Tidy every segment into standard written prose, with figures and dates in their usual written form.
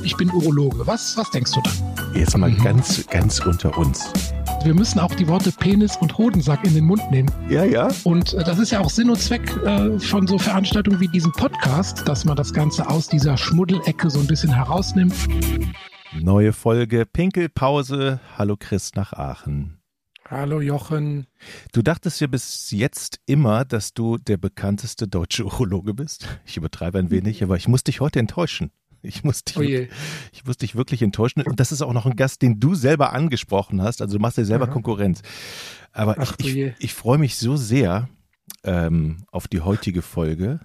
ich bin Urologe. Was denkst du dann? Jetzt mal ganz unter uns. Wir müssen auch die Worte Penis und Hodensack in den Mund nehmen. Ja. Und das ist ja auch Sinn und Zweck von so Veranstaltungen wie diesem Podcast, dass man das Ganze aus dieser Schmuddelecke so ein bisschen herausnimmt. Neue Folge Pinkelpause. Hallo Chris nach Aachen. Hallo Jochen. Du dachtest ja bis jetzt immer, dass du der bekannteste deutsche Urologe bist. Ich übertreibe ein wenig, aber ich muss dich heute enttäuschen. Ich muss dich wirklich enttäuschen. Und das ist auch noch ein Gast, den du selber angesprochen hast. Also du machst dir selber Konkurrenz. Aber ich freue mich so sehr auf die heutige Folge.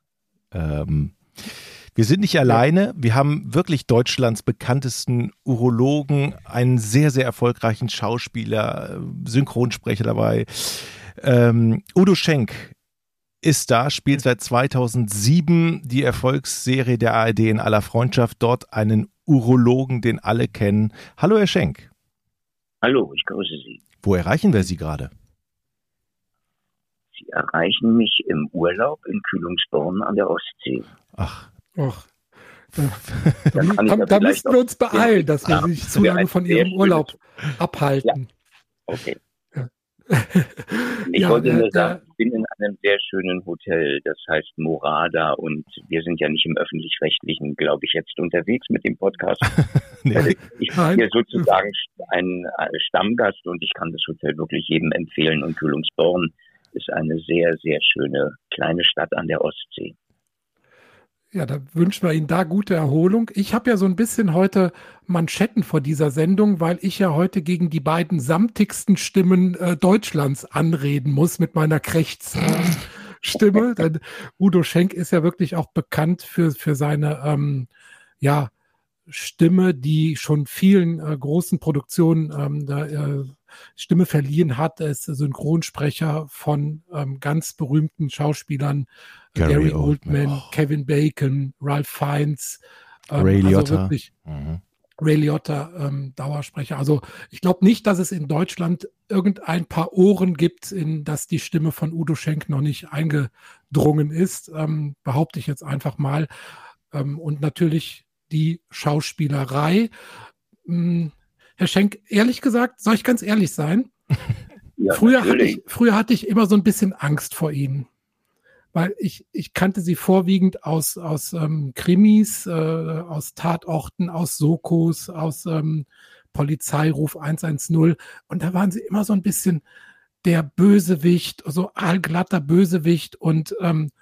Wir sind nicht alleine. Wir haben wirklich Deutschlands bekanntesten Urologen, einen sehr, sehr erfolgreichen Schauspieler, Synchronsprecher dabei. Udo Schenk ist da, spielt seit 2007 die Erfolgsserie der ARD In aller Freundschaft, dort einen Urologen, den alle kennen. Hallo Herr Schenk. Hallo, ich grüße Sie. Wo erreichen wir Sie gerade? Sie erreichen mich im Urlaub in Kühlungsborn an der Ostsee. Ach. Da müssten wir uns beeilen, dass wir nicht zu lange von Ihrem Urlaub abhalten. Ja. Okay. Ich wollte nur sagen, ich bin in einem sehr schönen Hotel, das heißt Morada, und wir sind ja nicht im Öffentlich-Rechtlichen, glaube ich, jetzt unterwegs mit dem Podcast. Nee. Ich bin hier sozusagen ein Stammgast und ich kann das Hotel wirklich jedem empfehlen, und Kühlungsborn ist eine sehr, sehr schöne kleine Stadt an der Ostsee. Ja, da wünschen wir Ihnen da gute Erholung. Ich habe ja so ein bisschen heute Manschetten vor dieser Sendung, weil ich ja heute gegen die beiden samtigsten Stimmen Deutschlands anreden muss mit meiner Krächzstimme. Denn Udo Schenk ist ja wirklich auch bekannt für seine Stimme, die schon vielen großen Produktionen Stimme verliehen hat. Er ist Synchronsprecher von ganz berühmten Schauspielern, Gary Oldman, Kevin Bacon, Ralph Fiennes, Ray Liotta. Ray Liotta, Dauersprecher. Also ich glaube nicht, dass es in Deutschland irgendein paar Ohren gibt, in das die Stimme von Udo Schenk noch nicht eingedrungen ist, behaupte ich jetzt einfach mal. Und natürlich die Schauspielerei. Herr Schenk, ehrlich gesagt, soll ich ganz ehrlich sein? Ja, früher hatte ich immer so ein bisschen Angst vor Ihnen. Weil ich kannte sie vorwiegend aus Krimis, aus Tatorten, aus Sokos, aus Polizeiruf 110. Und da waren sie immer so ein bisschen der Bösewicht, so aalglatter Bösewicht. Und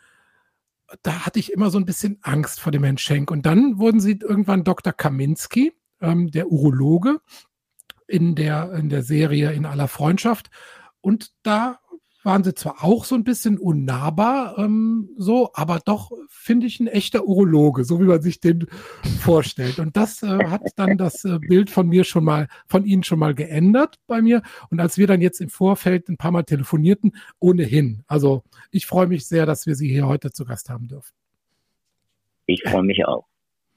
da hatte ich immer so ein bisschen Angst vor dem Herrn Schenk. Und dann wurden sie irgendwann Dr. Kaminski, der Urologe, in der Serie In aller Freundschaft. Und da waren sie zwar auch so ein bisschen unnahbar, aber doch, finde ich, ein echter Urologe, so wie man sich den vorstellt. Und das hat dann das Bild von Ihnen schon mal geändert bei mir. Und als wir dann jetzt im Vorfeld ein paar Mal telefonierten, ohnehin. Also ich freue mich sehr, dass wir Sie hier heute zu Gast haben dürfen. Ich freue mich auch.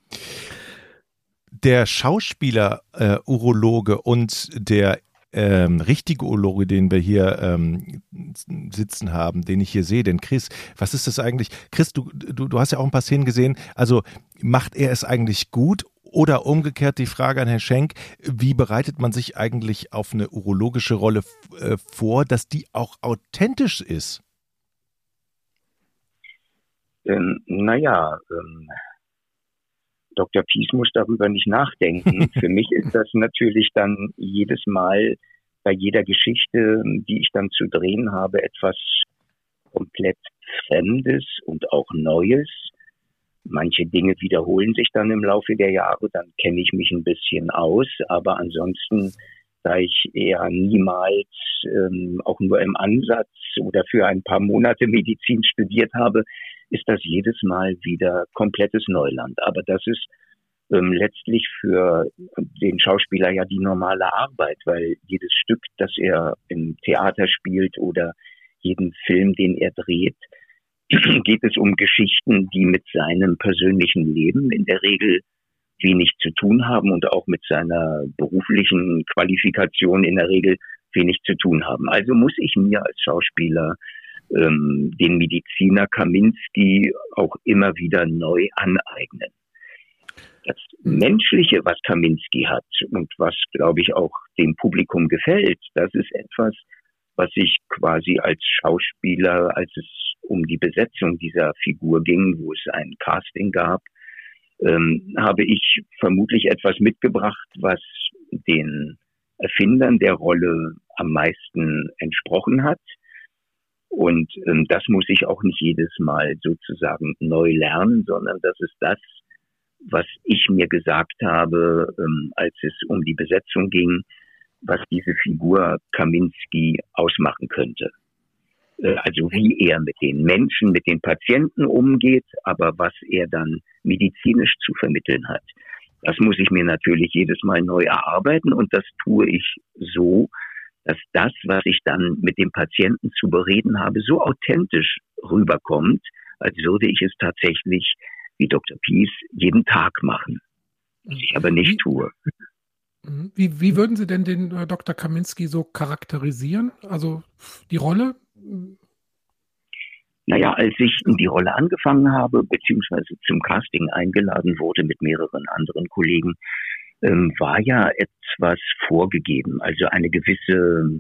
Der Schauspieler Urologe und der richtige Urologe, den wir hier sitzen haben, den ich hier sehe, denn Chris, was ist das eigentlich? Chris, du hast ja auch ein paar Szenen gesehen, also macht er es eigentlich gut? Oder umgekehrt die Frage an Herrn Schenk, wie bereitet man sich eigentlich auf eine urologische Rolle vor, dass die auch authentisch ist? Dr. Pies muss darüber nicht nachdenken. Für mich ist das natürlich dann jedes Mal bei jeder Geschichte, die ich dann zu drehen habe, etwas komplett Fremdes und auch Neues. Manche Dinge wiederholen sich dann im Laufe der Jahre, dann kenne ich mich ein bisschen aus, aber ansonsten, da ich eher niemals auch nur im Ansatz oder für ein paar Monate Medizin studiert habe, ist das jedes Mal wieder komplettes Neuland. Aber das ist letztlich für den Schauspieler ja die normale Arbeit, weil jedes Stück, das er im Theater spielt oder jeden Film, den er dreht, geht es um Geschichten, die mit seinem persönlichen Leben in der Regel wenig zu tun haben und auch mit seiner beruflichen Qualifikation in der Regel wenig zu tun haben. Also muss ich mir als Schauspieler den Mediziner Kaminski auch immer wieder neu aneignen. Das Menschliche, was Kaminski hat und was, glaube ich, auch dem Publikum gefällt, das ist etwas, was ich quasi als Schauspieler, als es um die Besetzung dieser Figur ging, wo es ein Casting gab, habe ich vermutlich etwas mitgebracht, was den Erfindern der Rolle am meisten entsprochen hat. Und das muss ich auch nicht jedes Mal sozusagen neu lernen, sondern das ist das, was ich mir gesagt habe, als es um die Besetzung ging, was diese Figur Kaminski ausmachen könnte. Also wie er mit den Menschen, mit den Patienten umgeht, aber was er dann medizinisch zu vermitteln hat. Das muss ich mir natürlich jedes Mal neu erarbeiten und das tue ich so, dass das, was ich dann mit dem Patienten zu bereden habe, so authentisch rüberkommt, als würde ich es tatsächlich, wie Dr. Pies, jeden Tag machen. Was ich aber nicht tue. Wie würden Sie denn den Dr. Kaminski so charakterisieren? Also die Rolle? Naja, als ich in die Rolle angefangen habe, beziehungsweise zum Casting eingeladen wurde mit mehreren anderen Kollegen, war ja etwas vorgegeben. Also eine gewisse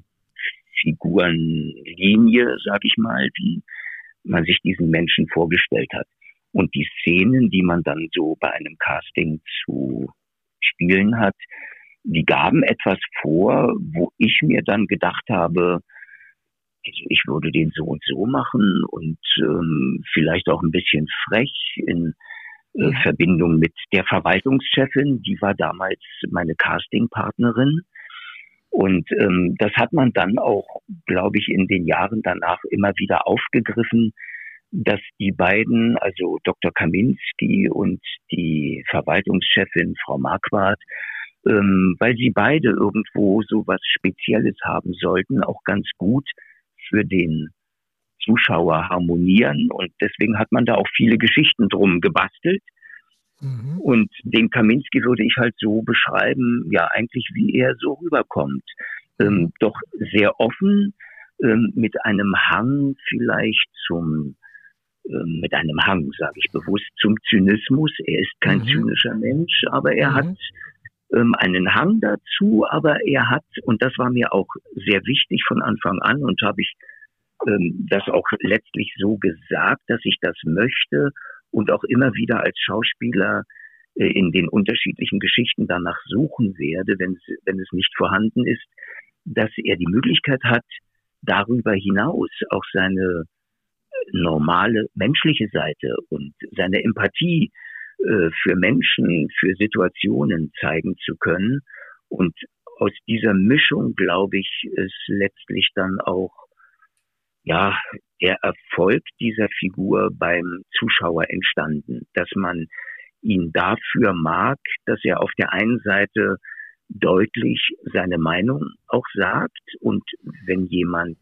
Figurenlinie, sag ich mal, wie man sich diesen Menschen vorgestellt hat. Und die Szenen, die man dann so bei einem Casting zu spielen hat, die gaben etwas vor, wo ich mir dann gedacht habe, ich würde den so und so machen und vielleicht auch ein bisschen frech in Verbindung mit der Verwaltungschefin, die war damals meine Castingpartnerin. Und das hat man dann auch, glaube ich, in den Jahren danach immer wieder aufgegriffen, dass die beiden, also Dr. Kaminski und die Verwaltungschefin Frau Marquardt, weil sie beide irgendwo so was Spezielles haben sollten, auch ganz gut für den Zuschauer harmonieren. Und deswegen hat man da auch viele Geschichten drum gebastelt. Mhm. Und den Kaminski würde ich halt so beschreiben, ja eigentlich wie er so rüberkommt. Doch sehr offen, mit einem Hang vielleicht mit einem Hang, sage ich bewusst, zum Zynismus. Er ist kein zynischer Mensch, aber er hat einen Hang dazu, aber er hat, und das war mir auch sehr wichtig von Anfang an und habe ich das auch letztlich so gesagt, dass ich das möchte und auch immer wieder als Schauspieler in den unterschiedlichen Geschichten danach suchen werde, wenn es nicht vorhanden ist, dass er die Möglichkeit hat, darüber hinaus auch seine normale menschliche Seite und seine Empathie für Menschen, für Situationen zeigen zu können. Und aus dieser Mischung, glaube ich, ist letztlich dann auch der Erfolg dieser Figur beim Zuschauer entstanden, dass man ihn dafür mag, dass er auf der einen Seite deutlich seine Meinung auch sagt und wenn jemand,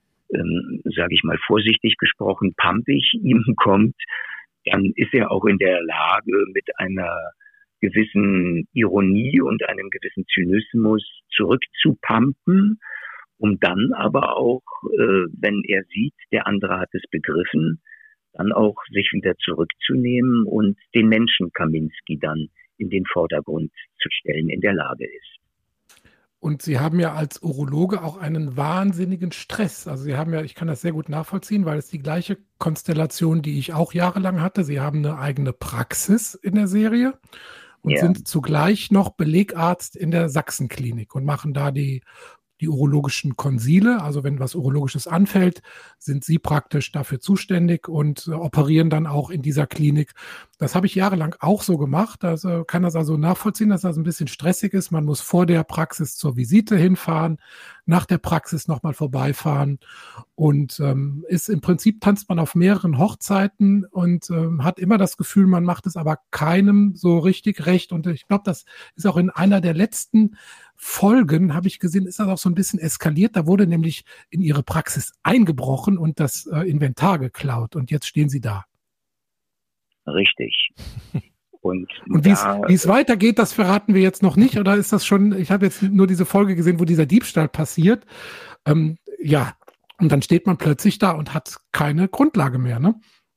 sage ich mal vorsichtig gesprochen, pampig ihm kommt, dann ist er auch in der Lage, mit einer gewissen Ironie und einem gewissen Zynismus zurückzupumpen, um dann aber auch, wenn er sieht, der andere hat es begriffen, dann auch sich wieder zurückzunehmen und den Menschen Kaminski dann in den Vordergrund zu stellen, in der Lage ist. Und Sie haben ja als Urologe auch einen wahnsinnigen Stress. Also Sie haben ja, ich kann das sehr gut nachvollziehen, weil es die gleiche Konstellation, die ich auch jahrelang hatte. Sie haben eine eigene Praxis in der Serie und sind zugleich noch Belegarzt in der Sachsenklinik und machen da die urologischen Konsile, also wenn was Urologisches anfällt, sind Sie praktisch dafür zuständig und operieren dann auch in dieser Klinik. Das habe ich jahrelang auch so gemacht. Also kann das also nachvollziehen, dass das ein bisschen stressig ist. Man muss vor der Praxis zur Visite hinfahren, nach der Praxis nochmal vorbeifahren und ist im Prinzip, tanzt man auf mehreren Hochzeiten und hat immer das Gefühl, man macht es aber keinem so richtig recht. Und ich glaube, das ist auch in einer der letzten Folgen, habe ich gesehen, ist das auch so ein bisschen eskaliert. Da wurde nämlich in Ihre Praxis eingebrochen und das Inventar geklaut. Und jetzt stehen Sie da. Richtig. Und wie es weitergeht, das verraten wir jetzt noch nicht. Oder ist das schon, ich habe jetzt nur diese Folge gesehen, wo dieser Diebstahl passiert. Und dann steht man plötzlich da und hat keine Grundlage mehr, ne?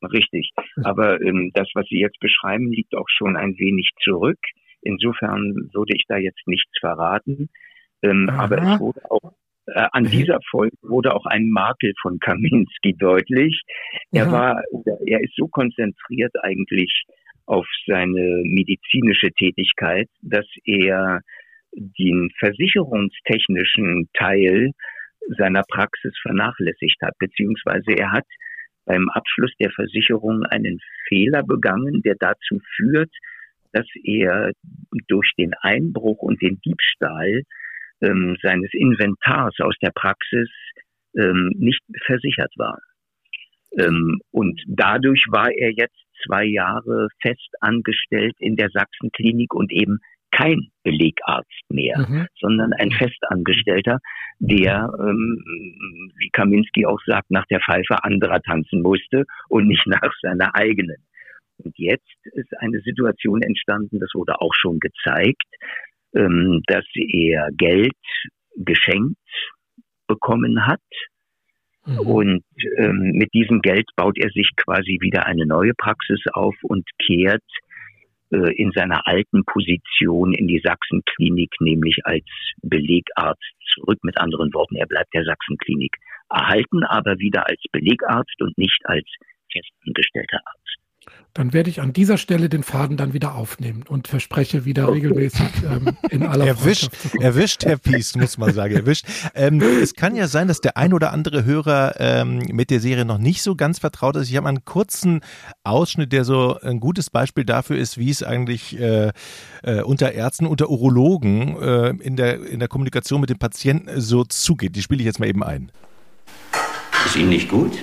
richtig. Aber das, was Sie jetzt beschreiben, liegt auch schon ein wenig zurück. Insofern würde ich da jetzt nichts verraten. Aber es wurde auch an dieser Folge wurde auch ein Makel von Kaminski deutlich. Er ist so konzentriert eigentlich auf seine medizinische Tätigkeit, dass er den versicherungstechnischen Teil seiner Praxis vernachlässigt hat, beziehungsweise er hat beim Abschluss der Versicherung einen Fehler begangen, der dazu führt, dass er durch den Einbruch und den Diebstahl seines Inventars aus der Praxis nicht versichert war. Und dadurch war er jetzt 2 Jahre fest angestellt in der Sachsenklinik und eben kein Belegarzt mehr, sondern ein Festangestellter, der, wie Kaminski auch sagt, nach der Pfeife anderer tanzen musste und nicht nach seiner eigenen. Und jetzt ist eine Situation entstanden, das wurde auch schon gezeigt, dass er Geld geschenkt bekommen hat. Und mit diesem Geld baut er sich quasi wieder eine neue Praxis auf und kehrt in seiner alten Position in die Sachsenklinik, nämlich als Belegarzt zurück. Mit anderen Worten, er bleibt der Sachsenklinik erhalten, aber wieder als Belegarzt und nicht als festangestellter Arzt. Dann werde ich an dieser Stelle den Faden dann wieder aufnehmen und verspreche wieder regelmäßig in aller Freundschaft. Erwischt, Herr Pies, muss man sagen, erwischt. Es kann ja sein, dass der ein oder andere Hörer mit der Serie noch nicht so ganz vertraut ist. Ich habe einen kurzen Ausschnitt, der so ein gutes Beispiel dafür ist, wie es eigentlich unter Ärzten, unter Urologen in der Kommunikation mit dem Patienten so zugeht. Die spiele ich jetzt mal eben ein. Ist Ihnen nicht gut?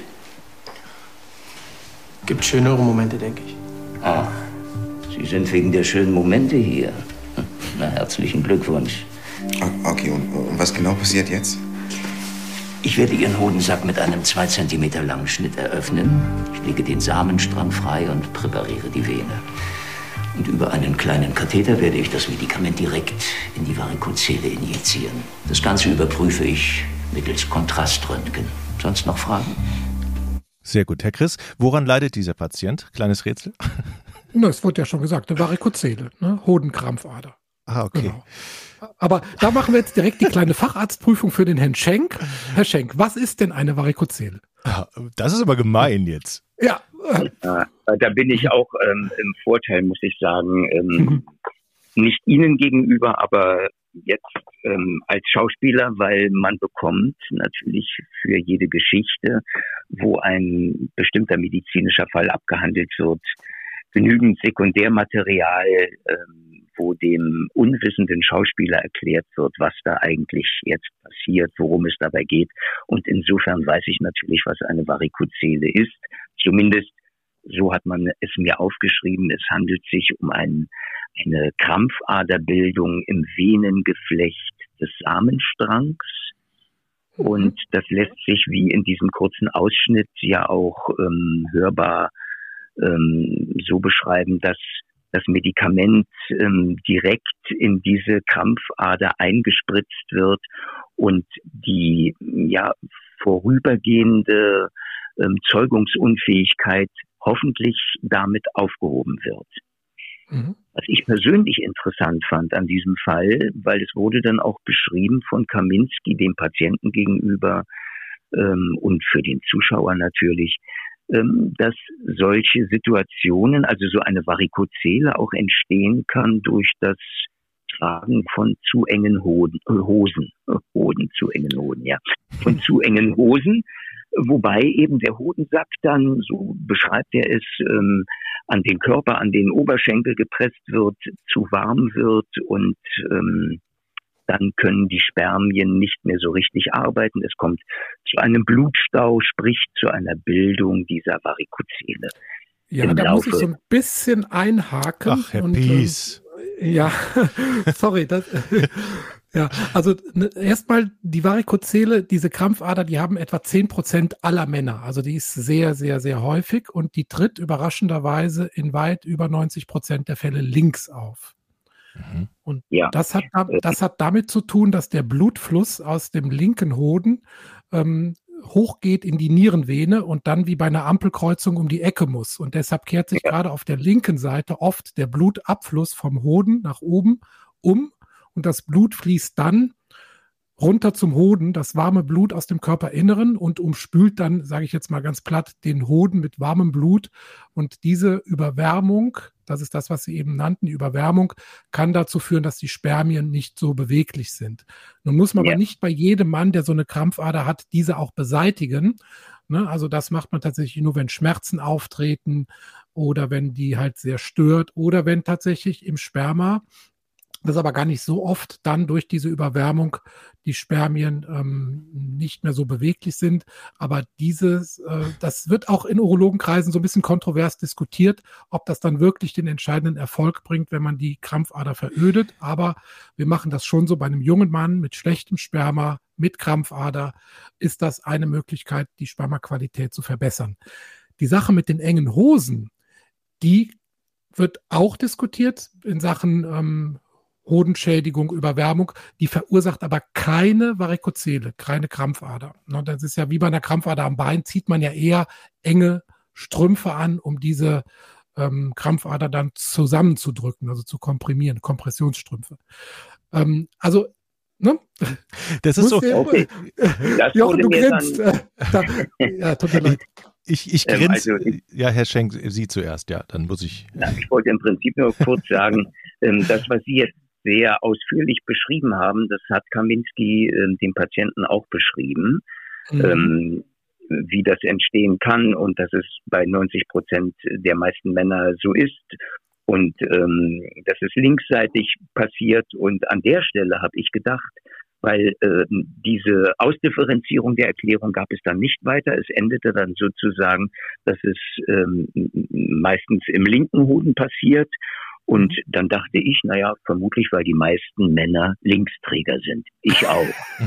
Gibt schönere Momente, denke ich. Ah, Sie sind wegen der schönen Momente hier. Na, herzlichen Glückwunsch. Okay, und was genau passiert jetzt? Ich werde Ihren Hodensack mit einem 2 Zentimeter langen Schnitt eröffnen. Ich lege den Samenstrang frei und präpariere die Vene. Und über einen kleinen Katheter werde ich das Medikament direkt in die Varikozele injizieren. Das Ganze überprüfe ich mittels Kontraströntgen. Sonst noch Fragen? Sehr gut. Herr Chris, woran leidet dieser Patient? Kleines Rätsel. Na, es wurde ja schon gesagt, eine Varikozele, ne? Hodenkrampfader. Ah, okay. Genau. Aber da machen wir jetzt direkt die kleine Facharztprüfung für den Herrn Schenk. Herr Schenk, was ist denn eine Varikozele? Das ist aber gemein jetzt. Ja. Da bin ich auch im Vorteil, muss ich sagen. Nicht Ihnen gegenüber, aber jetzt als Schauspieler, weil man bekommt natürlich für jede Geschichte, wo ein bestimmter medizinischer Fall abgehandelt wird, genügend Sekundärmaterial, wo dem unwissenden Schauspieler erklärt wird, was da eigentlich jetzt passiert, worum es dabei geht. Und insofern weiß ich natürlich, was eine Varikozele ist. Zumindest so hat man es mir aufgeschrieben. Es handelt sich um eine Krampfaderbildung im Venengeflecht des Samenstrangs. Und das lässt sich wie in diesem kurzen Ausschnitt ja auch hörbar so beschreiben, dass das Medikament direkt in diese Krampfader eingespritzt wird und die vorübergehende Zeugungsunfähigkeit hoffentlich damit aufgehoben wird. Was ich persönlich interessant fand an diesem Fall, weil es wurde dann auch beschrieben von Kaminski dem Patienten gegenüber und für den Zuschauer natürlich, dass solche Situationen, also so eine Varikozele auch entstehen kann durch das Tragen von zu engen Hosen, zu engen Hosen, wobei eben der Hodensack dann, so beschreibt er es, an den Körper, an den Oberschenkel gepresst wird, zu warm wird und dann können die Spermien nicht mehr so richtig arbeiten. Es kommt zu einem Blutstau, sprich zu einer Bildung dieser Varikozele. Ja, da muss ich so ein bisschen einhaken. Ach, Herr Pies. Ja, sorry. Ja, also erstmal die Varikozele, diese Krampfader, die haben etwa 10% aller Männer. Also die ist sehr, sehr, sehr häufig und die tritt überraschenderweise in weit über 90% der Fälle links auf. Und das hat damit zu tun, dass der Blutfluss aus dem linken Hoden hochgeht in die Nierenvene und dann wie bei einer Ampelkreuzung um die Ecke muss. Und deshalb kehrt sich gerade auf der linken Seite oft der Blutabfluss vom Hoden nach oben um und das Blut fließt dann runter zum Hoden, das warme Blut aus dem Körperinneren und umspült dann, sage ich jetzt mal ganz platt, den Hoden mit warmem Blut. Und diese Überwärmung, das ist das, was Sie eben nannten, die Überwärmung, kann dazu führen, dass die Spermien nicht so beweglich sind. Nun muss man aber nicht bei jedem Mann, der so eine Krampfader hat, diese auch beseitigen. Ne? Also das macht man tatsächlich nur, wenn Schmerzen auftreten oder wenn die halt sehr stört oder wenn tatsächlich im Sperma, das aber gar nicht so oft, dann durch diese Überwärmung die Spermien nicht mehr so beweglich sind. Aber das wird auch in Urologenkreisen so ein bisschen kontrovers diskutiert, ob das dann wirklich den entscheidenden Erfolg bringt, wenn man die Krampfader verödet. Aber wir machen das schon so bei einem jungen Mann mit schlechtem Sperma, mit Krampfader, ist das eine Möglichkeit, die Spermaqualität zu verbessern. Die Sache mit den engen Hosen, die wird auch diskutiert in Sachen Hodenschädigung, Überwärmung, die verursacht aber keine Varikozele, keine Krampfader. Das ist ja wie bei einer Krampfader am Bein, zieht man ja eher enge Strümpfe an, um diese Krampfader dann zusammenzudrücken, also zu komprimieren, Kompressionsstrümpfe. Also, ne? Das ist so. Okay. Jochen, du grinst. Ja, tut mir leid. Ich grinse. Ja, Herr Schenk, Sie zuerst, ja, dann muss ich. Ich wollte im Prinzip nur kurz sagen, das, was Sie jetzt sehr ausführlich beschrieben haben, das hat Kaminski dem Patienten auch beschrieben, wie das entstehen kann und dass es bei 90% der meisten Männer so ist und dass es linksseitig passiert. Und an der Stelle habe ich gedacht, weil diese Ausdifferenzierung der Erklärung gab es dann nicht weiter. Es endete dann sozusagen, dass es meistens im linken Hoden passiert. Und dann dachte ich, naja, vermutlich, weil die meisten Männer Linksträger sind. Ich auch.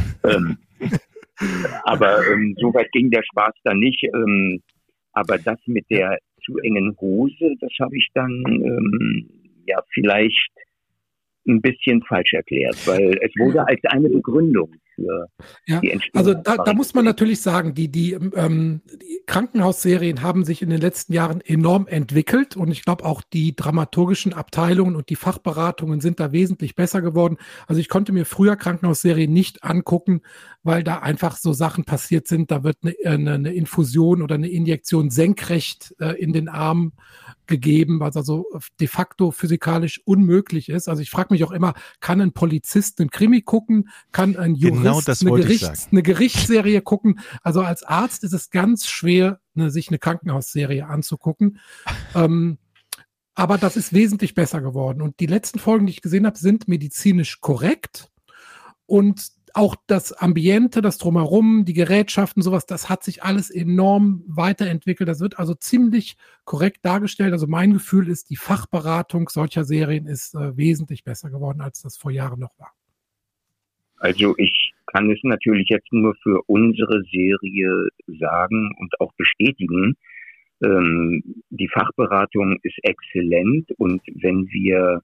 Aber so weit ging der Spaß dann nicht. Aber das mit der zu engen Hose, das habe ich dann vielleicht ein bisschen falsch erklärt, weil es wurde als eine Begründung für die Entstehung. Also da muss man natürlich sagen, die Krankenhausserien haben sich in den letzten Jahren enorm entwickelt und ich glaube auch die dramaturgischen Abteilungen und die Fachberatungen sind da wesentlich besser geworden. Also ich konnte mir früher Krankenhausserien nicht angucken, weil da einfach so Sachen passiert sind. Da wird eine Infusion oder eine Injektion senkrecht in den Arm gegeben, was also de facto physikalisch unmöglich ist. Also ich frage mich auch immer, kann ein Polizist einen Krimi gucken? Kann ein Jurist eine Gerichtsserie gucken? Also als Arzt ist es ganz schwer, sich eine Krankenhausserie anzugucken. Aber das ist wesentlich besser geworden. Und die letzten Folgen, die ich gesehen habe, sind medizinisch korrekt. Und auch das Ambiente, das Drumherum, die Gerätschaften, sowas, das hat sich alles enorm weiterentwickelt. Das wird also ziemlich korrekt dargestellt. Also mein Gefühl ist, die Fachberatung solcher Serien ist wesentlich besser geworden, als das vor Jahren noch war. Also ich kann es natürlich jetzt nur für unsere Serie sagen und auch bestätigen. Die Fachberatung ist exzellent und wenn wir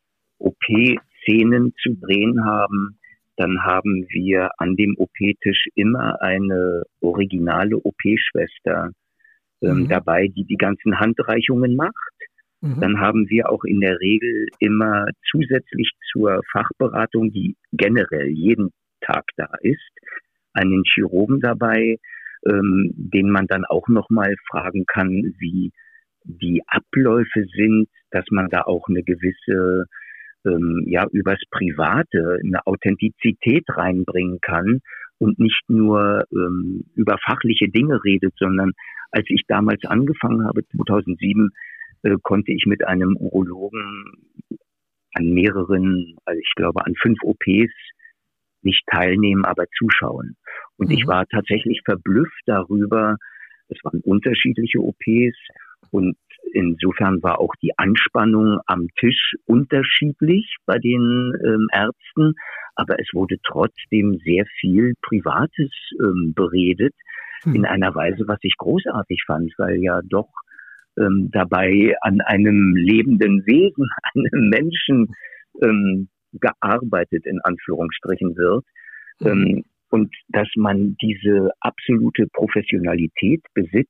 OP-Szenen zu drehen haben, dann haben wir an dem OP-Tisch immer eine originale OP-Schwester dabei, die die ganzen Handreichungen macht. Dann haben wir auch in der Regel immer zusätzlich zur Fachberatung, die generell jeden Tag da ist, einen Chirurgen dabei, den man dann auch nochmal fragen kann, wie die Abläufe sind, dass man da auch eine gewisse übers Private eine Authentizität reinbringen kann und nicht nur über fachliche Dinge redet, sondern als ich damals angefangen habe, 2007, konnte ich mit einem Urologen an mehreren, also ich glaube an 5 OPs nicht teilnehmen, aber zuschauen. Und ich war tatsächlich verblüfft darüber, es waren unterschiedliche OPs und insofern war auch die Anspannung am Tisch unterschiedlich bei den Ärzten, aber es wurde trotzdem sehr viel Privates beredet in einer Weise, was ich großartig fand, weil ja doch dabei an einem lebenden Wesen, einem Menschen gearbeitet in Anführungsstrichen wird. Und dass man diese absolute Professionalität besitzt,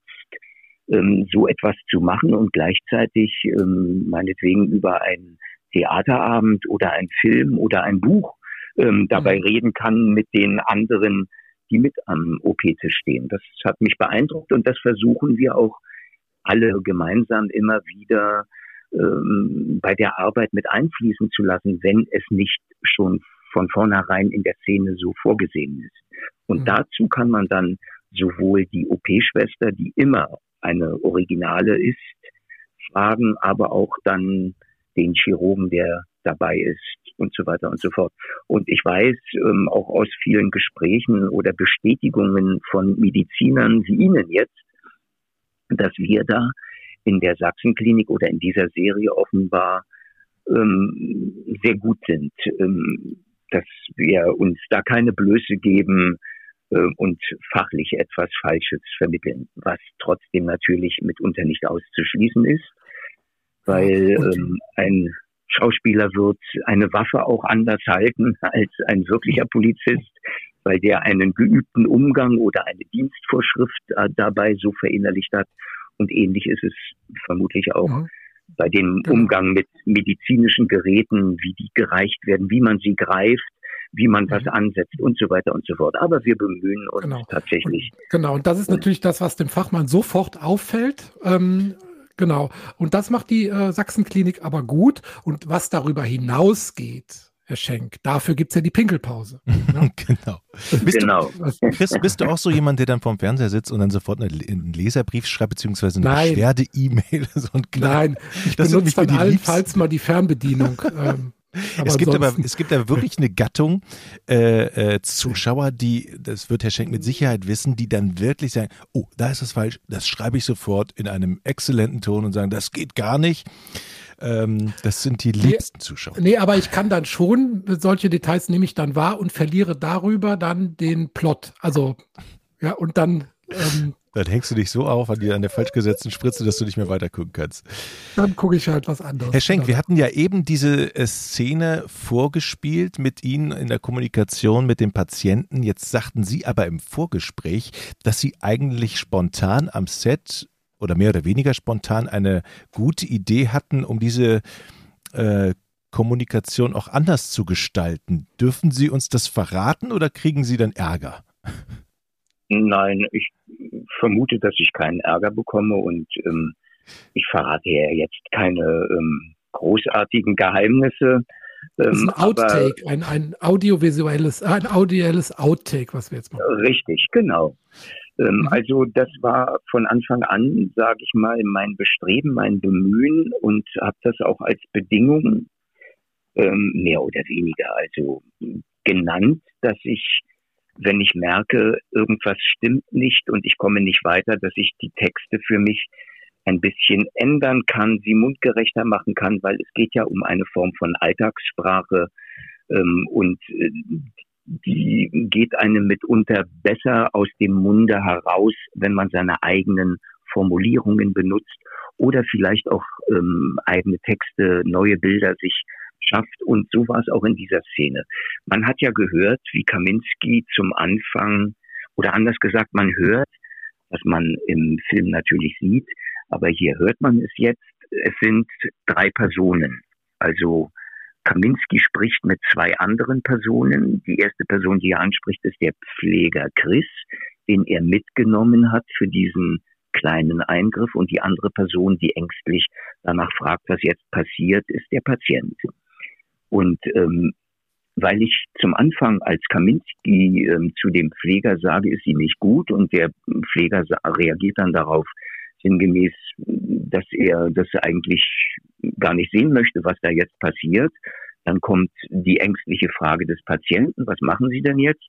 so etwas zu machen und gleichzeitig meinetwegen über einen Theaterabend oder einen Film oder ein Buch dabei reden kann mit den anderen, die mit am OP-Tisch stehen. Das hat mich beeindruckt und das versuchen wir auch alle gemeinsam immer wieder bei der Arbeit mit einfließen zu lassen, wenn es nicht schon von vornherein in der Szene so vorgesehen ist. Und dazu kann man dann sowohl die OP-Schwester, die immer eine Originale ist, fragen, aber auch dann den Chirurgen, der dabei ist und so weiter und so fort. Und ich weiß auch aus vielen Gesprächen oder Bestätigungen von Medizinern wie Ihnen jetzt, dass wir da in der Sachsenklinik oder in dieser Serie offenbar sehr gut sind, dass wir uns da keine Blöße geben und fachlich etwas Falsches vermitteln, was trotzdem natürlich mitunter nicht auszuschließen ist, weil ein Schauspieler wird eine Waffe auch anders halten als ein wirklicher Polizist, weil der einen geübten Umgang oder eine Dienstvorschrift dabei so verinnerlicht hat. Und ähnlich ist es vermutlich auch bei dem Umgang mit medizinischen Geräten, wie die gereicht werden, wie man sie greift, wie man was ansetzt und so weiter und so fort. Aber wir bemühen uns tatsächlich. Und das ist natürlich das, was dem Fachmann sofort auffällt. Genau. Und das macht die Sachsenklinik aber gut. Und was darüber hinausgeht, Herr Schenk, dafür gibt es ja die Pinkelpause. Ne? Genau. Chris, bist du auch so jemand, der dann vorm Fernseher sitzt und dann sofort einen Leserbrief schreibt, beziehungsweise eine Beschwerde-E-Mail? Nein, ich benutze dann allenfalls mal die Fernbedienung. Es gibt aber wirklich eine Gattung Zuschauer, das wird Herr Schenk mit Sicherheit wissen, die dann wirklich sagen, oh, da ist es falsch, das schreibe ich sofort in einem exzellenten Ton und sagen, das geht gar nicht. Das sind die liebsten Zuschauer. Nee, aber ich kann dann schon, solche Details nehme ich dann wahr und verliere darüber dann den Plot. Also, ja, und dann dann hängst du dich so auf an der falsch gesetzten Spritze, dass du nicht mehr weiter gucken kannst. Dann gucke ich halt was anderes. Herr Schenk, wir hatten ja eben diese Szene vorgespielt mit Ihnen in der Kommunikation mit dem Patienten. Jetzt sagten Sie aber im Vorgespräch, dass Sie eigentlich spontan am Set oder mehr oder weniger spontan eine gute Idee hatten, um diese Kommunikation auch anders zu gestalten. Dürfen Sie uns das verraten oder kriegen Sie dann Ärger? Nein, ich vermute, dass ich keinen Ärger bekomme und ich verrate ja jetzt keine großartigen Geheimnisse. Das ist ein Outtake, ein audielles Outtake, was wir jetzt machen. Richtig, genau. Also das war von Anfang an, sage ich mal, mein Bestreben, mein Bemühen und habe das auch als Bedingung mehr oder weniger also genannt, dass ich, wenn ich merke, irgendwas stimmt nicht und ich komme nicht weiter, dass ich die Texte für mich ein bisschen ändern kann, sie mundgerechter machen kann, weil es geht ja um eine Form von Alltagssprache und die geht einem mitunter besser aus dem Munde heraus, wenn man seine eigenen Formulierungen benutzt oder vielleicht auch eigene Texte, neue Bilder sich schafft. Und so war es auch in dieser Szene. Man hat ja gehört, wie Kaminski zum Anfang, oder anders gesagt, man hört, was man im Film natürlich sieht, aber hier hört man es jetzt, es sind 3 Personen. Also Kaminski spricht mit 2 anderen Personen. Die erste Person, die er anspricht, ist der Pfleger Chris, den er mitgenommen hat für diesen kleinen Eingriff. Und die andere Person, die ängstlich danach fragt, was jetzt passiert, ist der Patient. Und weil ich zum Anfang als Kaminski zu dem Pfleger sage, ist sie nicht gut und der Pfleger reagiert dann darauf sinngemäß, dass er das eigentlich gar nicht sehen möchte, was da jetzt passiert. Dann kommt die ängstliche Frage des Patienten, was machen Sie denn jetzt?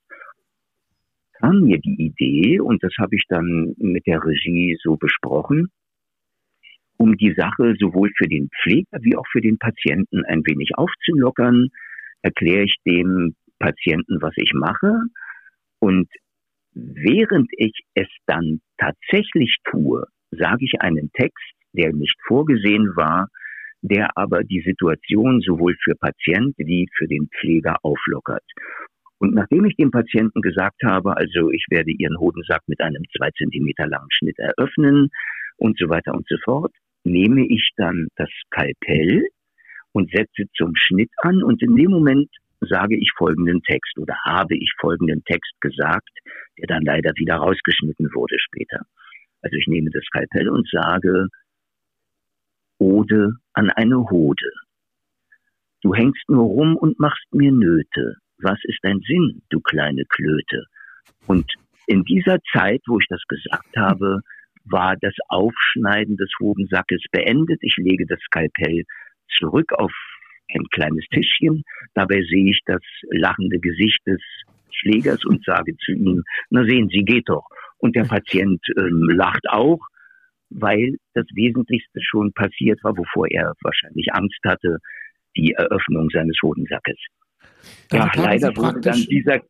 Kam mir die Idee, und das habe ich dann mit der Regie so besprochen, um die Sache sowohl für den Pfleger wie auch für den Patienten ein wenig aufzulockern, erkläre ich dem Patienten, was ich mache. Und während ich es dann tatsächlich tue, sage ich einen Text, der nicht vorgesehen war, der aber die Situation sowohl für Patient wie für den Pfleger auflockert. Und nachdem ich dem Patienten gesagt habe, also ich werde Ihren Hodensack mit einem 2 Zentimeter langen Schnitt eröffnen und so weiter und so fort, nehme ich dann das Skalpell und setze zum Schnitt an und in dem Moment sage ich folgenden Text oder habe ich folgenden Text gesagt, der dann leider wieder rausgeschnitten wurde später. Also ich nehme das Skalpell und sage Ode an eine Hode. Du hängst nur rum und machst mir Nöte. Was ist dein Sinn, du kleine Klöte? Und in dieser Zeit, wo ich das gesagt habe, war das Aufschneiden des Hodensackes beendet. Ich lege das Skalpell zurück auf ein kleines Tischchen. Dabei sehe ich das lachende Gesicht des Pflegers und sage zu ihm, na sehen Sie, geht doch. Und der Patient lacht auch, weil das Wesentlichste schon passiert war, wovor er wahrscheinlich Angst hatte, die Eröffnung seines Hodensackes. Ja, leider wurde dann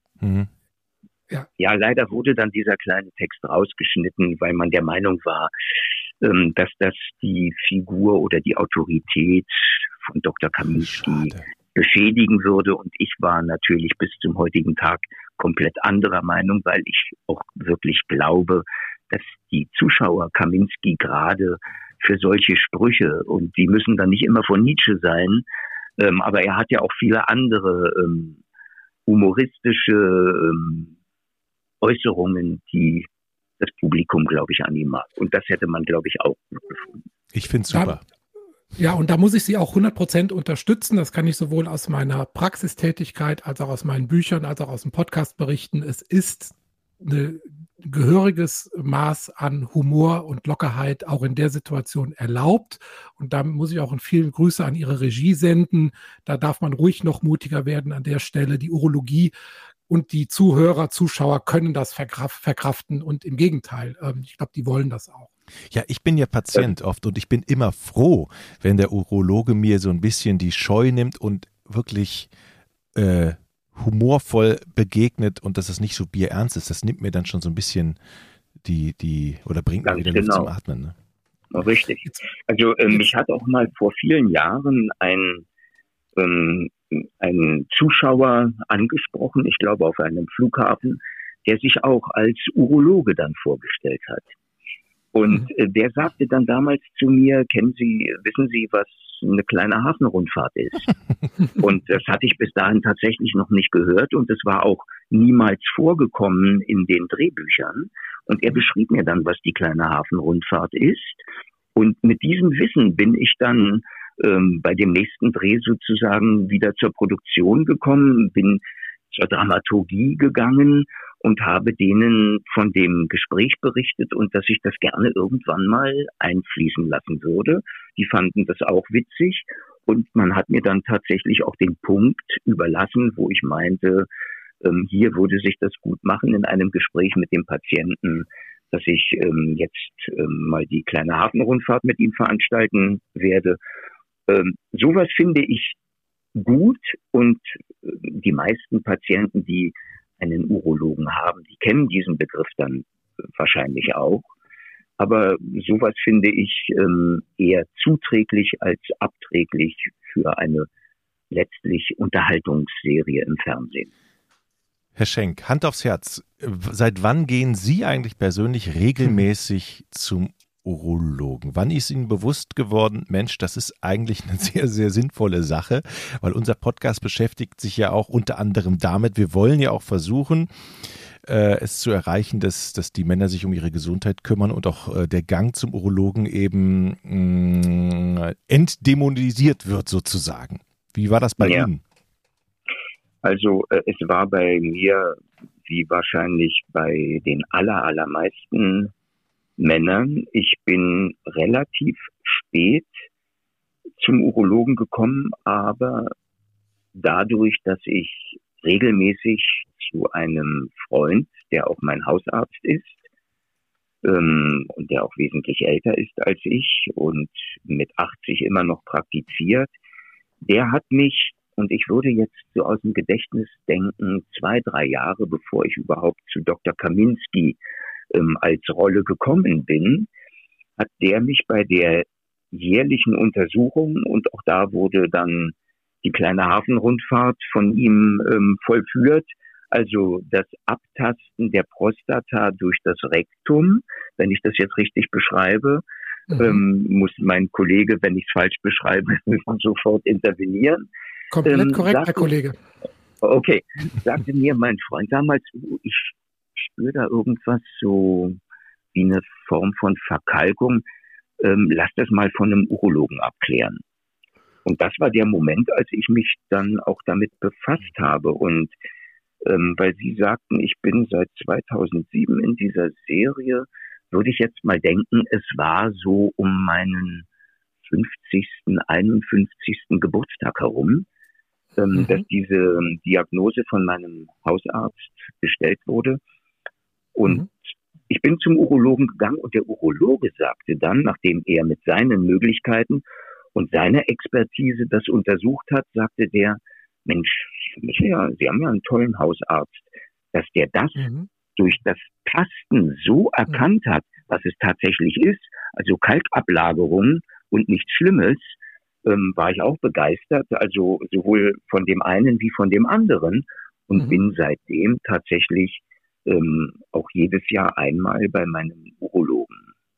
leider wurde dann dieser kleine Text rausgeschnitten, weil man der Meinung war, dass das die Figur oder die Autorität von Dr. Kaminski beschädigen würde. Und ich war natürlich bis zum heutigen Tag komplett anderer Meinung, weil ich auch wirklich glaube, dass die Zuschauer Kaminski gerade für solche Sprüche, und die müssen dann nicht immer von Nietzsche sein, aber er hat ja auch viele andere humoristische Äußerungen, die das Publikum, glaube ich, an ihm mag. Und das hätte man, glaube ich, auch gefunden. Ich finde es super. Ja, und da muss ich Sie auch 100% unterstützen. Das kann ich sowohl aus meiner Praxistätigkeit als auch aus meinen Büchern, als auch aus dem Podcast berichten. Es ist ein gehöriges Maß an Humor und Lockerheit auch in der Situation erlaubt. Und da muss ich auch vielen Grüße an Ihre Regie senden. Da darf man ruhig noch mutiger werden an der Stelle. Die Urologie und die Zuhörer, Zuschauer können das verkraften. Und im Gegenteil, ich glaube, die wollen das auch. Ja, ich bin ja Patient oft und ich bin immer froh, wenn der Urologe mir so ein bisschen die Scheu nimmt und wirklich humorvoll begegnet und dass es nicht so bierernst ist. Das nimmt mir dann schon so ein bisschen oder bringt mir wieder Luft zum Atmen. Ne? Richtig. Also mich hat auch mal vor vielen Jahren ein Zuschauer angesprochen, ich glaube auf einem Flughafen, der sich auch als Urologe dann vorgestellt hat. Und der sagte dann damals zu mir, wissen Sie, was eine kleine Hafenrundfahrt ist? Und das hatte ich bis dahin tatsächlich noch nicht gehört und es war auch niemals vorgekommen in den Drehbüchern. Und er beschrieb mir dann, was die kleine Hafenrundfahrt ist. Und mit diesem Wissen bin ich dann bei dem nächsten Dreh sozusagen wieder zur Produktion gekommen, bin zur Dramaturgie gegangen und habe denen von dem Gespräch berichtet und dass ich das gerne irgendwann mal einfließen lassen würde. Die fanden das auch witzig und man hat mir dann tatsächlich auch den Punkt überlassen, wo ich meinte, hier würde sich das gut machen in einem Gespräch mit dem Patienten, dass ich jetzt mal die kleine Hafenrundfahrt mit ihm veranstalten werde. Sowas finde ich gut und die meisten Patienten, die einen Urologen haben, die kennen diesen Begriff dann wahrscheinlich auch. Aber sowas finde ich eher zuträglich als abträglich für eine letztlich Unterhaltungsserie im Fernsehen. Herr Schenk, Hand aufs Herz. Seit wann gehen Sie eigentlich persönlich regelmäßig zum Urologen? Wann ist Ihnen bewusst geworden, Mensch, das ist eigentlich eine sehr, sehr sinnvolle Sache, weil unser Podcast beschäftigt sich ja auch unter anderem damit, wir wollen ja auch versuchen, es zu erreichen, dass die Männer sich um ihre Gesundheit kümmern und auch der Gang zum Urologen eben entdämonisiert wird sozusagen. Wie war das bei Ihnen? Also es war bei mir, wie wahrscheinlich bei den allermeisten Männern, ich bin relativ spät zum Urologen gekommen, aber dadurch, dass ich regelmäßig zu einem Freund, der auch mein Hausarzt ist und der auch wesentlich älter ist als ich und mit 80 immer noch praktiziert, der hat mich, und ich würde jetzt so aus dem Gedächtnis denken, 2-3 Jahre bevor ich überhaupt zu Dr. Kaminski als Rolle gekommen bin, hat der mich bei der jährlichen Untersuchung, und auch da wurde dann die kleine Hafenrundfahrt von ihm vollführt, Also das Abtasten der Prostata durch das Rektum, wenn ich das jetzt richtig beschreibe, muss mein Kollege, wenn ich es falsch beschreibe, sofort intervenieren. Komplett korrekt, Herr Kollege. Okay, sagte mir mein Freund damals, ich spüre da irgendwas so wie eine Form von Verkalkung, lass das mal von einem Urologen abklären. Und das war der Moment, als ich mich dann auch damit befasst habe. Und weil Sie sagten, ich bin seit 2007 in dieser Serie, würde ich jetzt mal denken, es war so um meinen 50., 51. Geburtstag herum, dass diese Diagnose von meinem Hausarzt gestellt wurde. Und ich bin zum Urologen gegangen und der Urologe sagte dann, nachdem er mit seinen Möglichkeiten und seiner Expertise das untersucht hat, sagte der, Mensch, Sie haben ja einen tollen Hausarzt, dass der das durch das Tasten so erkannt hat, was es tatsächlich ist, also Kalkablagerung und nichts Schlimmes, war ich auch begeistert, also sowohl von dem einen wie von dem anderen und bin seitdem tatsächlich auch jedes Jahr einmal bei meinem Urologen.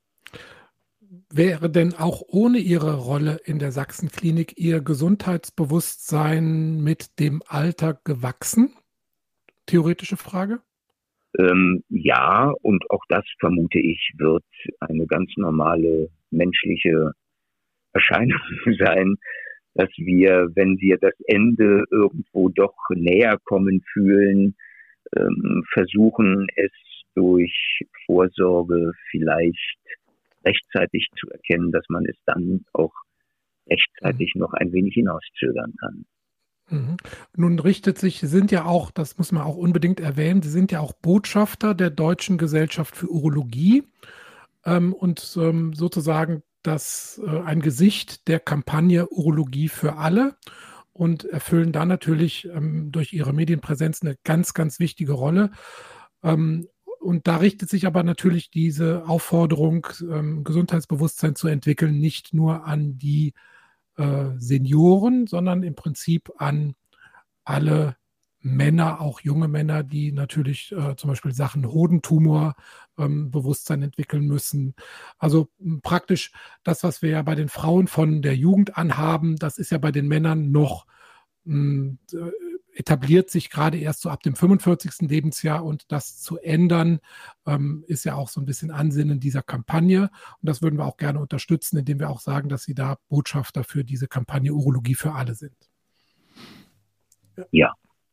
Wäre denn auch ohne Ihre Rolle in der Sachsenklinik Ihr Gesundheitsbewusstsein mit dem Alter gewachsen? Theoretische Frage. Ja, und auch das, vermute ich, wird eine ganz normale menschliche Erscheinung sein, dass wir, wenn wir das Ende irgendwo doch näher kommen fühlen, versuchen, es durch Vorsorge vielleicht rechtzeitig zu erkennen, dass man es dann auch rechtzeitig noch ein wenig hinauszögern kann. Nun Sie sind ja auch, das muss man auch unbedingt erwähnen, Sie sind ja auch Botschafter der Deutschen Gesellschaft für Urologie und sozusagen ein Gesicht der Kampagne Urologie für alle und erfüllen da natürlich durch Ihre Medienpräsenz eine ganz, ganz wichtige Rolle. Und da richtet sich aber natürlich diese Aufforderung, Gesundheitsbewusstsein zu entwickeln, nicht nur an die Senioren, sondern im Prinzip an alle Männer, auch junge Männer, die natürlich zum Beispiel Sachen Hodentumor Bewusstsein entwickeln müssen. Also praktisch das, was wir ja bei den Frauen von der Jugend an haben, das ist ja bei den Männern noch etabliert sich gerade erst so ab dem 45. Lebensjahr und das zu ändern, ist ja auch so ein bisschen Ansinnen dieser Kampagne. Und das würden wir auch gerne unterstützen, indem wir auch sagen, dass Sie da Botschafter für diese Kampagne Urologie für alle sind. Ja.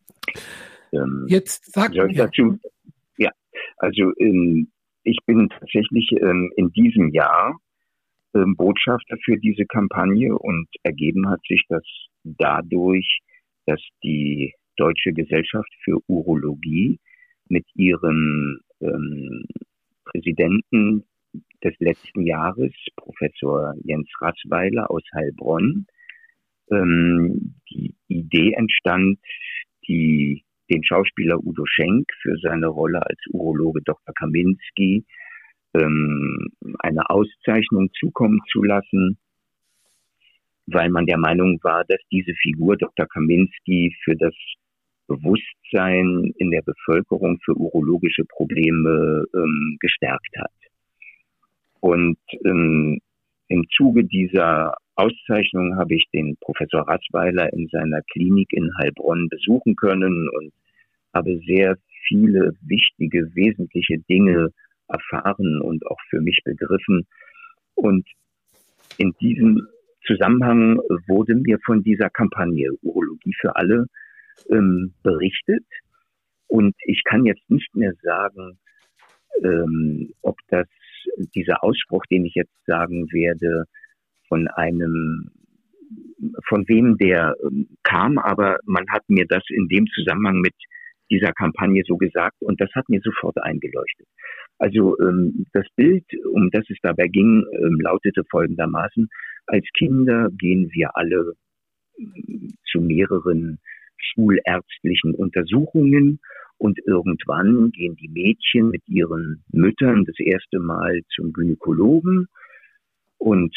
Jetzt sagt soll ich dazu? Ja, also ich bin tatsächlich in diesem Jahr Botschafter für diese Kampagne und ergeben hat sich das dadurch, dass die Deutsche Gesellschaft für Urologie mit ihrem Präsidenten des letzten Jahres, Professor Jens Ratzweiler aus Heilbronn, die Idee entstand, den Schauspieler Udo Schenk für seine Rolle als Urologe Dr. Kaminski eine Auszeichnung zukommen zu lassen, weil man der Meinung war, dass diese Figur Dr. Kaminski für das Bewusstsein in der Bevölkerung für urologische Probleme gestärkt hat. Und im Zuge dieser Auszeichnung habe ich den Professor Ratzweiler in seiner Klinik in Heilbronn besuchen können und habe sehr viele wichtige, wesentliche Dinge erfahren und auch für mich begriffen. Und in diesem Zusammenhang wurde mir von dieser Kampagne Urologie für alle berichtet. Und ich kann jetzt nicht mehr sagen, ob dieser Ausspruch, den ich jetzt sagen werde, von wem der kam, aber man hat mir das in dem Zusammenhang mit dieser Kampagne so gesagt und das hat mir sofort eingeleuchtet. Also das Bild, um das es dabei ging, lautete folgendermaßen: Als Kinder gehen wir alle zu mehreren schulärztlichen Untersuchungen und irgendwann gehen die Mädchen mit ihren Müttern das erste Mal zum Gynäkologen und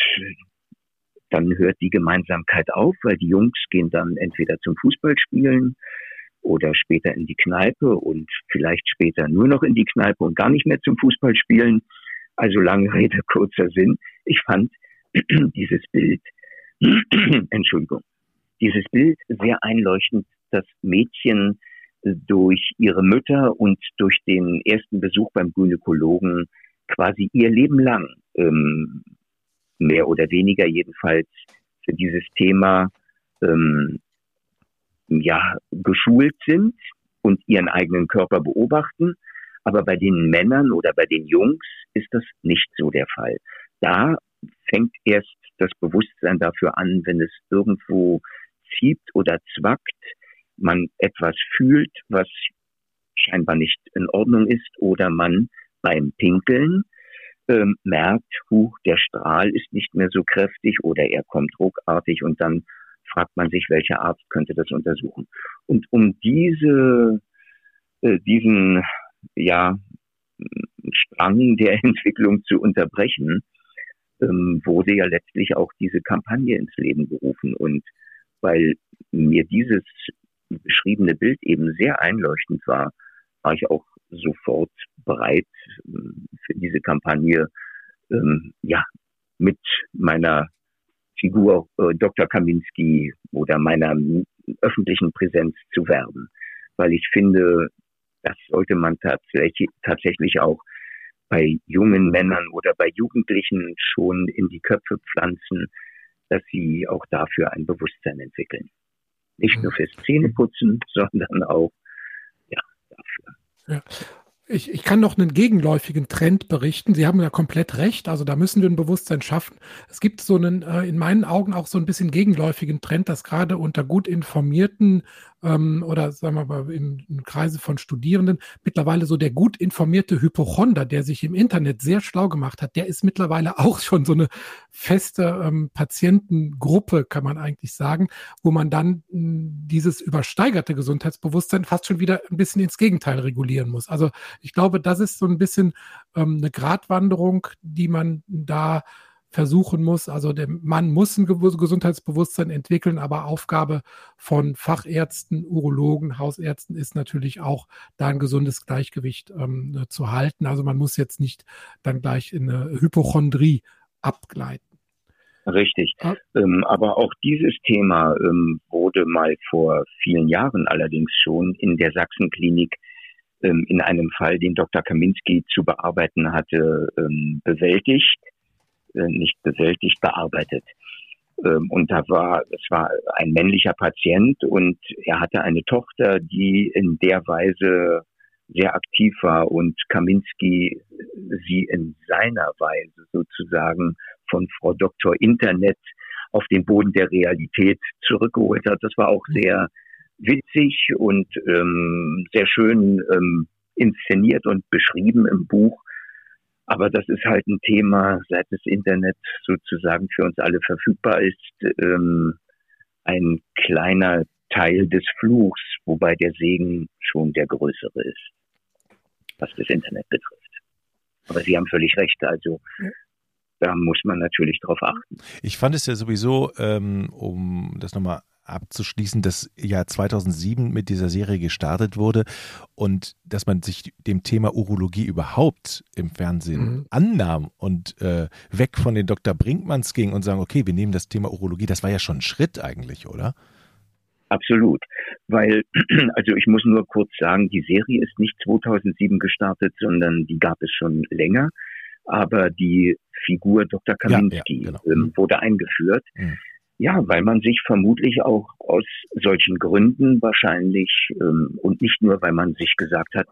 dann hört die Gemeinsamkeit auf, weil die Jungs gehen dann entweder zum Fußballspielen oder später in die Kneipe und vielleicht später nur noch in die Kneipe und gar nicht mehr zum Fußballspielen. Also lange Rede, kurzer Sinn. Ich fand dieses Bild, Entschuldigung, dieses Bild sehr einleuchtend, das Mädchen durch ihre Mütter und durch den ersten Besuch beim Gynäkologen quasi ihr Leben lang, mehr oder weniger jedenfalls, für dieses Thema geschult sind und ihren eigenen Körper beobachten. Aber bei den Männern oder bei den Jungs ist das nicht so der Fall. Da fängt erst das Bewusstsein dafür an, wenn es irgendwo zieht oder zwackt, man etwas fühlt, was scheinbar nicht in Ordnung ist, oder man beim Pinkeln merkt, der Strahl ist nicht mehr so kräftig oder er kommt ruckartig, und dann fragt man sich, welcher Arzt könnte das untersuchen. Und um diesen Strang der Entwicklung zu unterbrechen, wurde ja letztlich auch diese Kampagne ins Leben gerufen. Und weil mir dieses beschriebene Bild eben sehr einleuchtend war, war ich auch sofort bereit, für diese Kampagne mit meiner Figur Dr. Kaminski oder meiner öffentlichen Präsenz zu werben. Weil ich finde, das sollte man tatsächlich auch bei jungen Männern oder bei Jugendlichen schon in die Köpfe pflanzen, dass sie auch dafür ein Bewusstsein entwickeln. Nicht nur fürs Zähneputzen, sondern auch dafür. Ja. Ich kann noch einen gegenläufigen Trend berichten. Sie haben ja komplett recht. Also da müssen wir ein Bewusstsein schaffen. Es gibt so einen, in meinen Augen auch so ein bisschen gegenläufigen Trend, dass gerade unter gut informierten oder sagen wir mal im Kreise von Studierenden mittlerweile so der gut informierte Hypochonder, der sich im Internet sehr schlau gemacht hat, der ist mittlerweile auch schon so eine feste Patientengruppe, kann man eigentlich sagen, wo man dann dieses übersteigerte Gesundheitsbewusstsein fast schon wieder ein bisschen ins Gegenteil regulieren muss. Also ich glaube, das ist so ein bisschen eine Gratwanderung, die man da versuchen muss. Also der Mann muss ein Gesundheitsbewusstsein entwickeln, aber Aufgabe von Fachärzten, Urologen, Hausärzten ist natürlich auch, da ein gesundes Gleichgewicht zu halten. Also man muss jetzt nicht dann gleich in eine Hypochondrie abgleiten. Richtig. Aber auch dieses Thema wurde mal vor vielen Jahren allerdings schon in der Sachsenklinik in einem Fall, den Dr. Kaminski zu bearbeiten hatte, bearbeitet. Und es war ein männlicher Patient und er hatte eine Tochter, die in der Weise sehr aktiv war und Kaminski sie in seiner Weise sozusagen von Frau Doktor Internet auf den Boden der Realität zurückgeholt hat. Das war auch sehr witzig und sehr schön inszeniert und beschrieben im Buch. Aber das ist halt ein Thema, seit das Internet sozusagen für uns alle verfügbar ist, ein kleiner Teil des Fluchs, wobei der Segen schon der größere ist, was das Internet betrifft. Aber Sie haben völlig recht, also da muss man natürlich drauf achten. Ich fand es ja sowieso, um das nochmal abzuschließen, dass ja 2007 mit dieser Serie gestartet wurde und dass man sich dem Thema Urologie überhaupt im Fernsehen annahm und weg von den Dr. Brinkmanns ging und sagen, okay, wir nehmen das Thema Urologie, das war ja schon ein Schritt eigentlich, oder? Absolut, weil, also ich muss nur kurz sagen, die Serie ist nicht 2007 gestartet, sondern die gab es schon länger, aber die Figur Dr. Kaminski wurde eingeführt. Ja, weil man sich vermutlich auch aus solchen Gründen wahrscheinlich und nicht nur, weil man sich gesagt hat,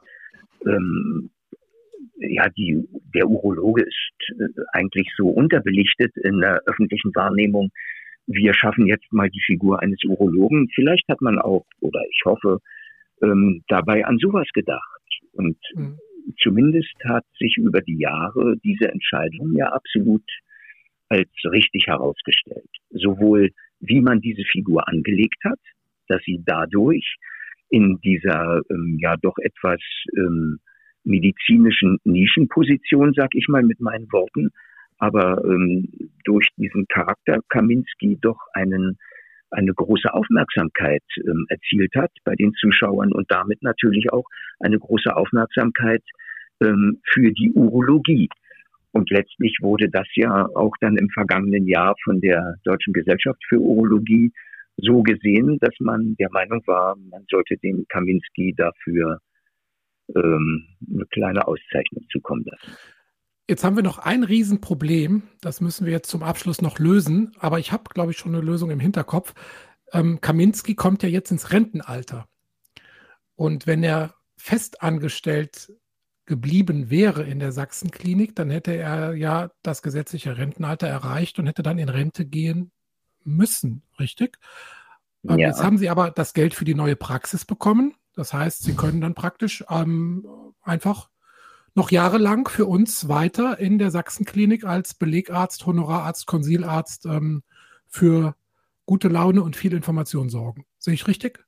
der Urologe ist eigentlich so unterbelichtet in der öffentlichen Wahrnehmung. Wir schaffen jetzt mal die Figur eines Urologen. Vielleicht hat man auch, oder ich hoffe, dabei an sowas gedacht. Und zumindest hat sich über die Jahre diese Entscheidung ja absolut als richtig herausgestellt. Sowohl wie man diese Figur angelegt hat, dass sie dadurch in dieser doch etwas medizinischen Nischenposition, sag ich mal mit meinen Worten, aber durch diesen Charakter Kaminski doch einen eine große Aufmerksamkeit erzielt hat bei den Zuschauern und damit natürlich auch eine große Aufmerksamkeit für die Urologie. Und letztlich wurde das ja auch dann im vergangenen Jahr von der Deutschen Gesellschaft für Urologie so gesehen, dass man der Meinung war, man sollte dem Kaminski dafür eine kleine Auszeichnung zukommen lassen. Jetzt haben wir noch ein Riesenproblem, das müssen wir jetzt zum Abschluss noch lösen, aber ich habe, glaube ich, schon eine Lösung im Hinterkopf. Kaminski kommt ja jetzt ins Rentenalter. Und wenn er festangestellt geblieben wäre in der Sachsenklinik, dann hätte er ja das gesetzliche Rentenalter erreicht und hätte dann in Rente gehen müssen, richtig? Ja. Jetzt haben Sie aber das Geld für die neue Praxis bekommen. Das heißt, Sie können dann praktisch einfach noch jahrelang für uns weiter in der Sachsenklinik als Belegarzt, Honorararzt, Konsilarzt für gute Laune und viel Information sorgen. Sehe ich richtig?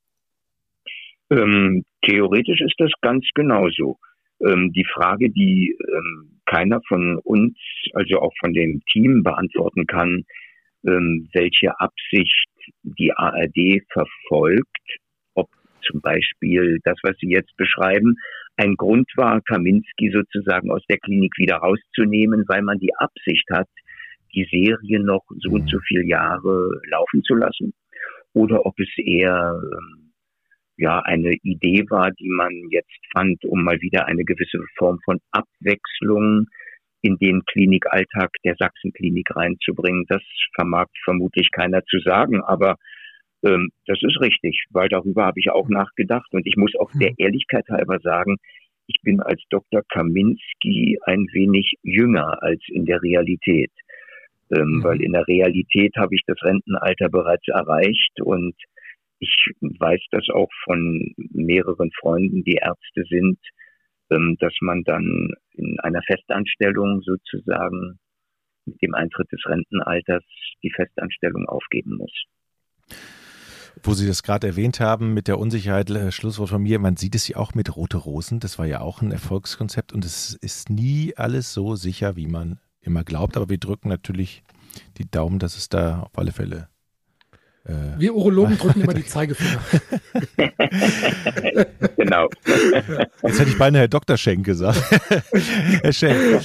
Theoretisch ist das ganz genauso. Die Frage, die keiner von uns, also auch von dem Team beantworten kann, welche Absicht die ARD verfolgt, ob zum Beispiel das, was Sie jetzt beschreiben, ein Grund war, Kaminski sozusagen aus der Klinik wieder rauszunehmen, weil man die Absicht hat, die Serie noch so und so viele Jahre laufen zu lassen, oder ob es eher eine Idee war, die man jetzt fand, um mal wieder eine gewisse Form von Abwechslung in den Klinikalltag der Sachsenklinik reinzubringen. Das vermag vermutlich keiner zu sagen, aber das ist richtig, weil darüber habe ich auch nachgedacht und ich muss auch der Ehrlichkeit halber sagen, ich bin als Dr. Kaminski ein wenig jünger als in der Realität, weil in der Realität habe ich das Rentenalter bereits erreicht und ich weiß das auch von mehreren Freunden, die Ärzte sind, dass man dann in einer Festanstellung sozusagen mit dem Eintritt des Rentenalters die Festanstellung aufgeben muss. Wo Sie das gerade erwähnt haben mit der Unsicherheit, Schlusswort von mir, man sieht es ja auch mit Rote Rosen, das war ja auch ein Erfolgskonzept und es ist nie alles so sicher, wie man immer glaubt, aber wir drücken natürlich die Daumen, dass es da auf alle Fälle... Wir Urologen drücken immer die Zeigefinger. Genau. Jetzt hätte ich beinahe Herr Dr. Schenk gesagt. Herr Schenk,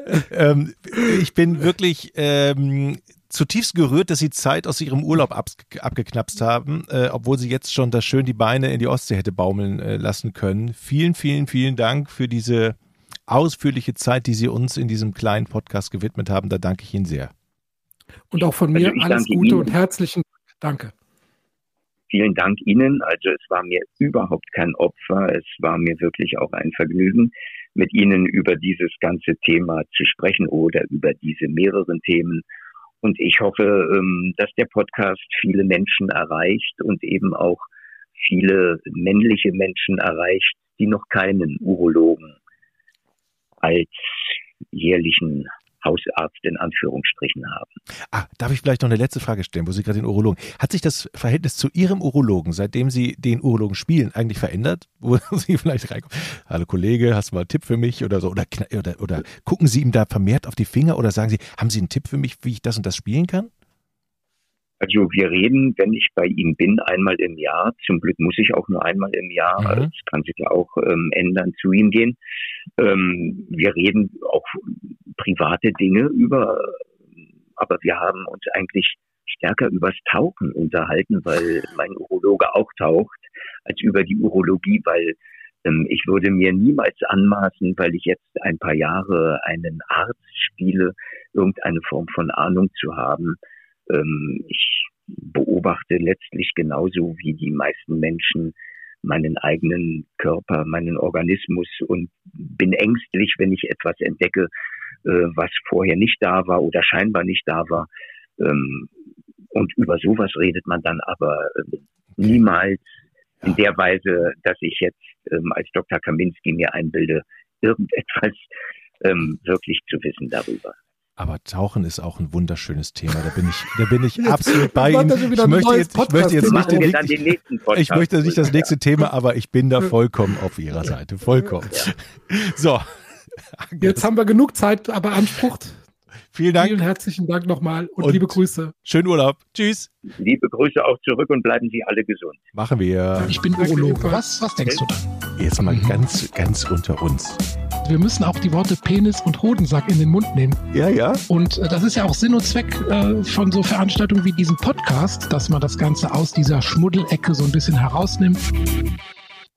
ich bin wirklich zutiefst gerührt, dass Sie Zeit aus Ihrem Urlaub abgeknapst haben, obwohl Sie jetzt schon das schön die Beine in die Ostsee hätte baumeln lassen können. Vielen, vielen, vielen Dank für diese ausführliche Zeit, die Sie uns in diesem kleinen Podcast gewidmet haben. Da danke ich Ihnen sehr. Und auch von mir alles Gute Ihnen. Und herzlichen Dank. Vielen Dank Ihnen. Also es war mir überhaupt kein Opfer. Es war mir wirklich auch ein Vergnügen, mit Ihnen über dieses ganze Thema zu sprechen oder über diese mehreren Themen. Und ich hoffe, dass der Podcast viele Menschen erreicht und eben auch viele männliche Menschen erreicht, die noch keinen Urologen als jährlichen Hausarzt in Anführungsstrichen haben. Darf ich vielleicht noch eine letzte Frage stellen, wo Sie gerade den Urologen... Hat sich das Verhältnis zu Ihrem Urologen, seitdem Sie den Urologen spielen, eigentlich verändert? Wo Sie vielleicht reinkommen, hallo Kollege, hast du mal einen Tipp für mich oder so? Oder gucken Sie ihm da vermehrt auf die Finger oder sagen Sie, haben Sie einen Tipp für mich, wie ich das und das spielen kann? Also wir reden, wenn ich bei ihm bin, einmal im Jahr. Zum Glück muss ich auch nur einmal im Jahr. Das kann sich ja auch ändern, zu ihm gehen. Wir reden auch private Dinge aber wir haben uns eigentlich stärker übers Tauchen unterhalten, weil mein Urologe auch taucht, als über die Urologie, weil ich würde mir niemals anmaßen, weil ich jetzt ein paar Jahre einen Arzt spiele, irgendeine Form von Ahnung zu haben. Ich beobachte letztlich genauso wie die meisten Menschen meinen eigenen Körper, meinen Organismus und bin ängstlich, wenn ich etwas entdecke, was vorher nicht da war oder scheinbar nicht da war. Und über sowas redet man dann aber niemals in der Weise, dass ich jetzt als Dr. Kaminski mir einbilde, irgendetwas wirklich zu wissen darüber. Aber Tauchen ist auch ein wunderschönes Thema. Da bin ich absolut bei Ihnen. Ich möchte nicht das nächste Thema, aber ich bin da vollkommen auf Ihrer Seite. Vollkommen. Ja. So. Jetzt haben wir genug Zeit beansprucht. vielen Dank. Vielen herzlichen Dank nochmal und liebe Grüße. Schönen Urlaub. Tschüss. Liebe Grüße auch zurück und bleiben Sie alle gesund. Machen wir. Ich bin Urologe. Was denkst du da? Jetzt mal ganz unter uns. Wir müssen auch die Worte Penis und Hodensack in den Mund nehmen. Ja. Und das ist ja auch Sinn und Zweck von so Veranstaltungen wie diesem Podcast, dass man das Ganze aus dieser Schmuddelecke so ein bisschen herausnimmt.